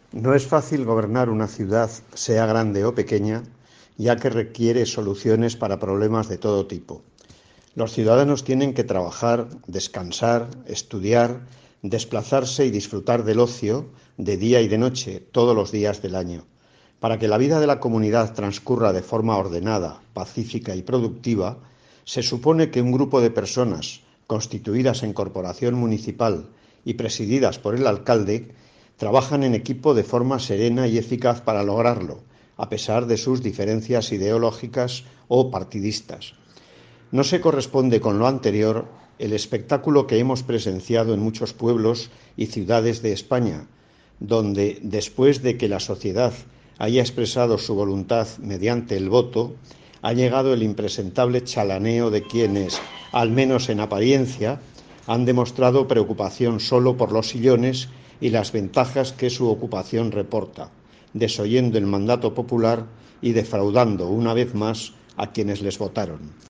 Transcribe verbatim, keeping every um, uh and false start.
No es fácil gobernar una ciudad, sea grande o pequeña, ya que requiere soluciones para problemas de todo tipo. Los ciudadanos tienen que trabajar, descansar, estudiar, desplazarse y disfrutar del ocio de día y de noche, todos los días del año. Para que la vida de la comunidad transcurra de forma ordenada, pacífica y productiva, se supone que un grupo de personas, constituidas en corporación municipal y presididas por el alcalde, trabajan en equipo de forma serena y eficaz para lograrlo, a pesar de sus diferencias ideológicas o partidistas. No se corresponde con lo anterior el espectáculo que hemos presenciado en muchos pueblos y ciudades de España, donde, después de que la sociedad haya expresado su voluntad mediante el voto, ha llegado el impresentable chalaneo de quienes, al menos en apariencia, han demostrado preocupación solo por los sillones y las ventajas que su ocupación reporta, desoyendo el mandato popular y defraudando una vez más a quienes les votaron.